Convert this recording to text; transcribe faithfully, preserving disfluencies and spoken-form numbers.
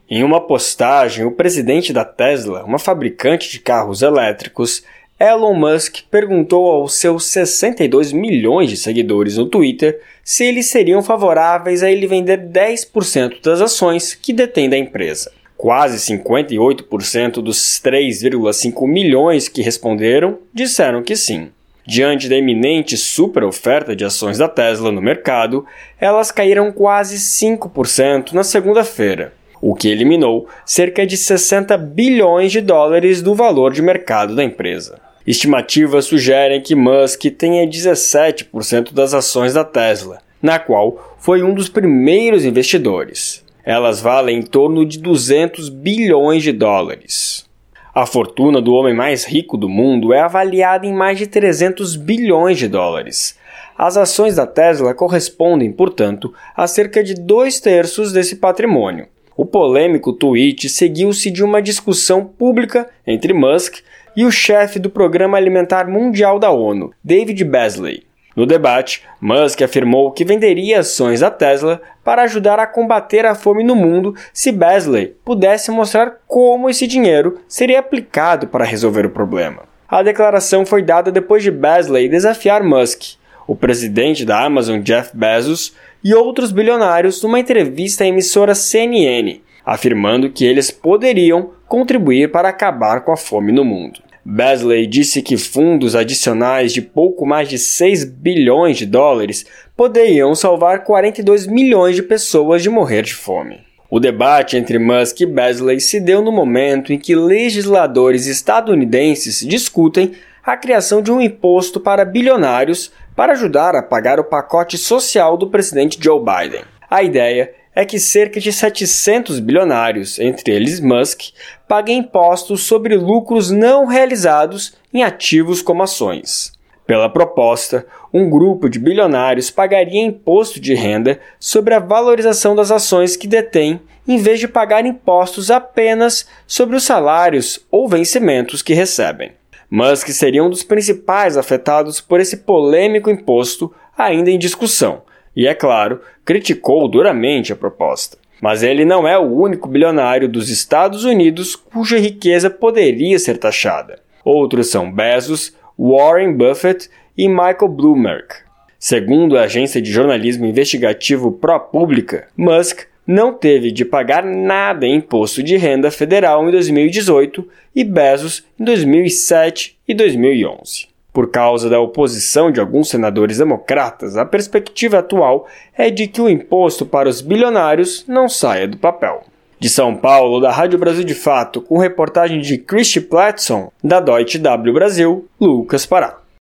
Em uma postagem, o presidente da Tesla, uma fabricante de carros elétricos, Elon Musk, perguntou aos seus sessenta e dois milhões de seguidores no Twitter se eles seriam favoráveis a ele vender dez por cento das ações que detém da empresa. Quase cinquenta e oito por cento dos três vírgula cinco milhões que responderam disseram que sim. Diante da iminente super oferta de ações da Tesla no mercado, elas caíram quase cinco por cento na segunda-feira, o que eliminou cerca de sessenta bilhões de dólares do valor de mercado da empresa. Estimativas sugerem que Musk tenha dezessete por cento das ações da Tesla, na qual foi um dos primeiros investidores. Elas valem em torno de duzentos bilhões de dólares. A fortuna do homem mais rico do mundo é avaliada em mais de trezentos bilhões de dólares. As ações da Tesla correspondem, portanto, a cerca de dois terços desse patrimônio. O polêmico tweet seguiu-se de uma discussão pública entre Musk e o chefe do Programa Alimentar Mundial da ONU, David Beasley. No debate, Musk afirmou que venderia ações da Tesla para ajudar a combater a fome no mundo se Beasley pudesse mostrar como esse dinheiro seria aplicado para resolver o problema. A declaração foi dada depois de Beasley desafiar Musk, o presidente da Amazon Jeff Bezos e outros bilionários numa entrevista à emissora C N N, afirmando que eles poderiam contribuir para acabar com a fome no mundo. Beasley disse que fundos adicionais de pouco mais de seis bilhões de dólares poderiam salvar quarenta e dois milhões de pessoas de morrer de fome. O debate entre Musk e Beasley se deu no momento em que legisladores estadunidenses discutem a criação de um imposto para bilionários para ajudar a pagar o pacote social do presidente Joe Biden. A ideia é que cerca de setecentos bilionários, entre eles Musk, paguem impostos sobre lucros não realizados em ativos como ações. Pela proposta, um grupo de bilionários pagaria imposto de renda sobre a valorização das ações que detém, em vez de pagar impostos apenas sobre os salários ou vencimentos que recebem. Musk seria um dos principais afetados por esse polêmico imposto ainda em discussão, e, é claro, criticou duramente a proposta. Mas ele não é o único bilionário dos Estados Unidos cuja riqueza poderia ser taxada. Outros são Bezos, Warren Buffett e Michael Bloomberg. Segundo a agência de jornalismo investigativo ProPublica, Musk não teve de pagar nada em imposto de renda federal em dois mil e dezoito e Bezos em dois mil e sete e dois mil e onze. Por causa da oposição de alguns senadores democratas, a perspectiva atual é de que o imposto para os bilionários não saia do papel. De São Paulo, da Rádio Brasil de Fato, com reportagem de Christy Platson, da Deutsche W Brasil, Lucas Pará.